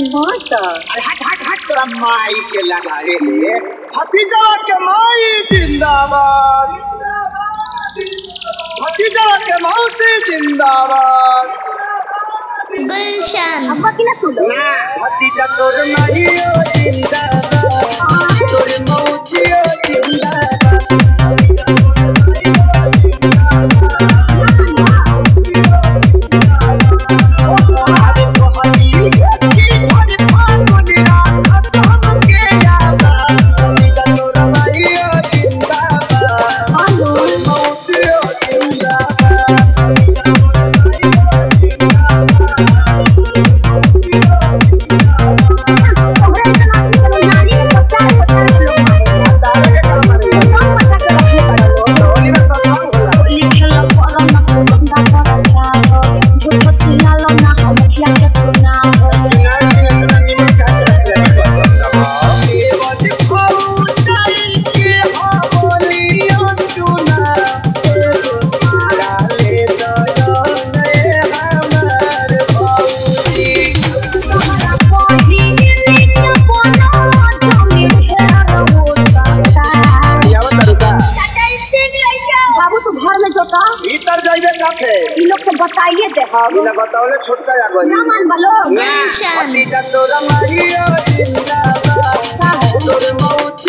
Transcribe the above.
हाँ तो हट हट हट तोरा माई के लगावे दे। भतीजा के माई जिंदाबाद, भतीजा के मौसी जिंदाबाद। गुलशन अम्मा की ना सुनो ना भतीजा तोर माई जिंदाबाद, तोर मौसी जिंदाबाद। भीतर जाइए काफे इ लोग के बताइए दे हम बिना बतावले छोटका आ गई ना मान बलो गुलशन भतीजा तोर माई जिंदाबाद, तोर मौसी